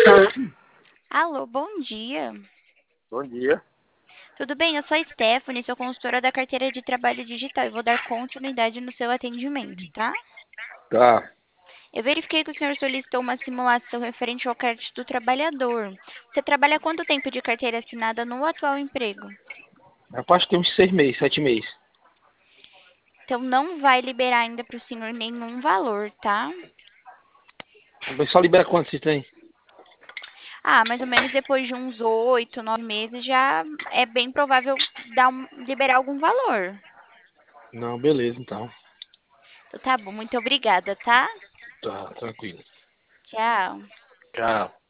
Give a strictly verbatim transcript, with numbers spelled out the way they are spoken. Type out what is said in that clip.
Alô, bom dia. Bom dia. Tudo bem? Eu sou a Stephanie, sou consultora da carteira de trabalho digital e vou dar continuidade no seu atendimento, tá? Tá. Eu verifiquei que o senhor solicitou uma simulação referente ao crédito do trabalhador. Você trabalha há quanto tempo de carteira assinada no atual emprego? Rapaz, tem uns seis meses, sete meses. Então não vai liberar ainda para o senhor nenhum valor, tá? Mas só libera quanto vocês têm? Ah, mais ou menos depois de uns oito, nove meses já é bem provável dar um- liberar algum valor. Não, beleza, então. Então tá bom, muito obrigada, tá? Tá, tranquilo. Tchau. Tchau.